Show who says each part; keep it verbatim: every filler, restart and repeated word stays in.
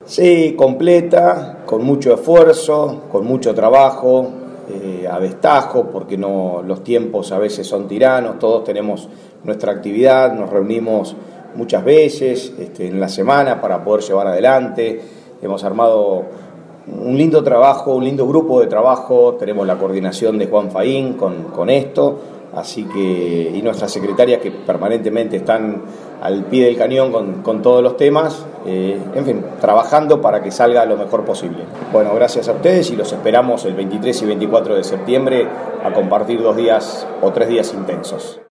Speaker 1: Sí, completa, con mucho esfuerzo, con mucho trabajo, eh, a destajo, porque no, los tiempos a veces son tiranos, todos tenemos nuestra actividad, nos reunimos muchas veces este, en la semana para poder llevar adelante. Hemos armado un lindo trabajo, un lindo grupo de trabajo, tenemos la coordinación de Juan Faín con, con esto, así que, y nuestras secretarias que permanentemente están al pie del cañón con, con todos los temas, eh, en fin, trabajando para que salga lo mejor posible. Bueno, gracias a ustedes y los esperamos el veintitrés y veinticuatro de septiembre a compartir dos días o tres días intensos.